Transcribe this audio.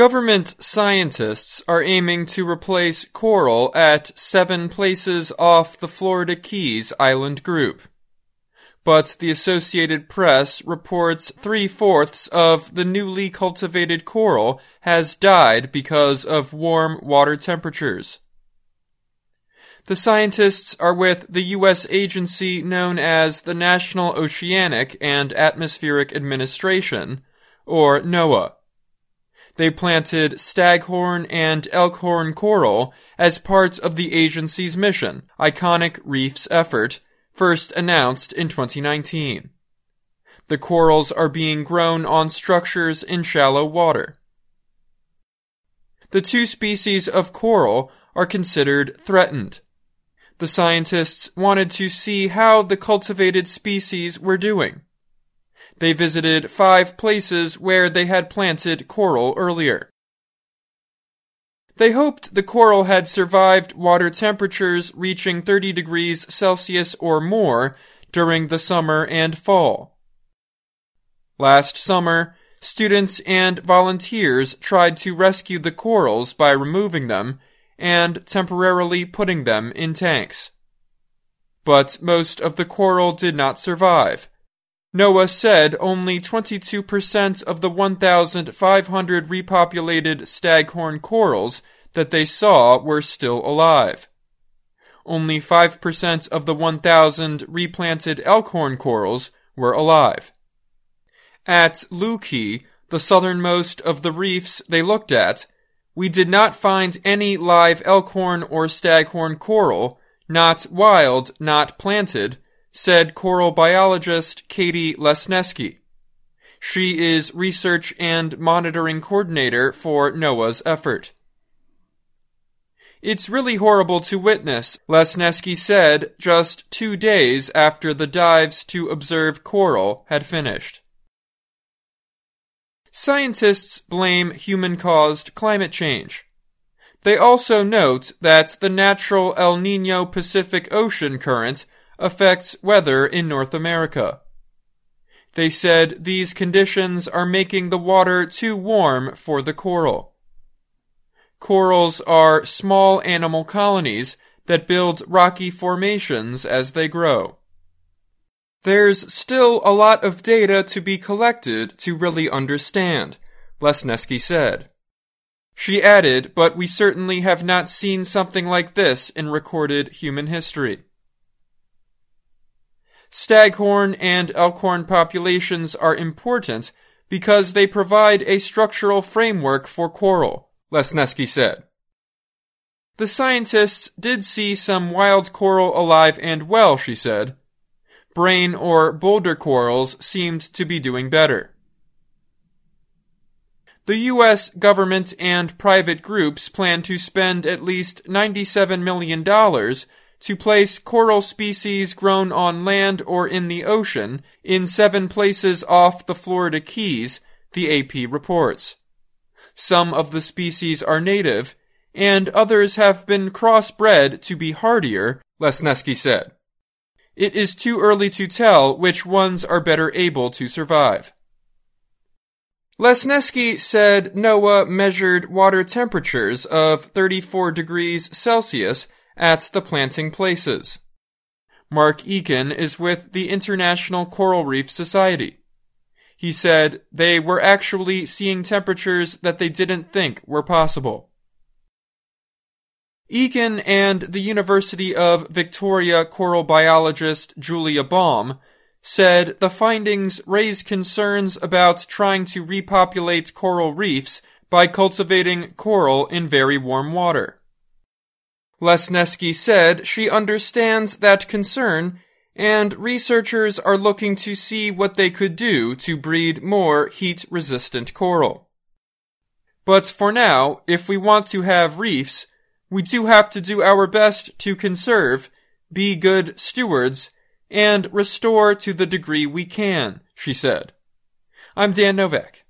Government scientists are aiming to replace coral at 7 places off the Florida Keys island group. But the Associated Press reports 3/4 of the newly cultivated coral has died because of warm water temperatures. The scientists are with the U.S. agency known as the National Oceanic and Atmospheric Administration, or NOAA. They planted staghorn and elkhorn coral as part of the agency's mission, Iconic Reefs effort, first announced in 2019. The corals are being grown on structures in shallow water. The 2 species of coral are considered threatened. The scientists wanted to see how the cultivated species were doing. They visited 5 places where they had planted coral earlier. They hoped the coral had survived water temperatures reaching 30 degrees Celsius or more during the summer and fall. Last summer, students and volunteers tried to rescue the corals by removing them and temporarily putting them in tanks. But most of the coral did not survive. NOAA said only 22% of the 1,500 repopulated staghorn corals that they saw were still alive. Only 5% of the 1,000 replanted elkhorn corals were alive. At Lukey, the southernmost of the reefs they looked at, we did not find any live elkhorn or staghorn coral, not wild, not planted, said coral biologist Katie Lesneski. She is research and monitoring coordinator for NOAA's effort. It's really horrible to witness, Lesneski said just 2 days after the dives to observe coral had finished. Scientists blame human-caused climate change. They also note that the natural El Niño Pacific Ocean current affects weather in North America. They said these conditions are making the water too warm for the coral. Corals are small animal colonies that build rocky formations as they grow. There's still a lot of data to be collected to really understand, Lesneski said. She added, but we certainly have not seen something like this in recorded human history. Staghorn and elkhorn populations are important because they provide a structural framework for coral, Lesneski said. The scientists did see some wild coral alive and well, she said. Brain or boulder corals seemed to be doing better. The U.S. government and private groups plan to spend at least $97 million to place coral species grown on land or in the ocean in 7 places off the Florida Keys, the AP reports. Some of the species are native, and others have been crossbred to be hardier, Lesneski said. It is too early to tell which ones are better able to survive. Lesneski said NOAA measured water temperatures of 34 degrees Celsius at the planting places. Mark Eakin is with the International Coral Reef Society. He said they were actually seeing temperatures that they didn't think were possible. Eakin and the University of Victoria coral biologist Julia Baum said the findings raise concerns about trying to repopulate coral reefs by cultivating coral in very warm water. Lesneski said she understands that concern, and researchers are looking to see what they could do to breed more heat-resistant coral. But for now, if we want to have reefs, we do have to do our best to conserve, be good stewards, and restore to the degree we can, she said. I'm Dan Novak.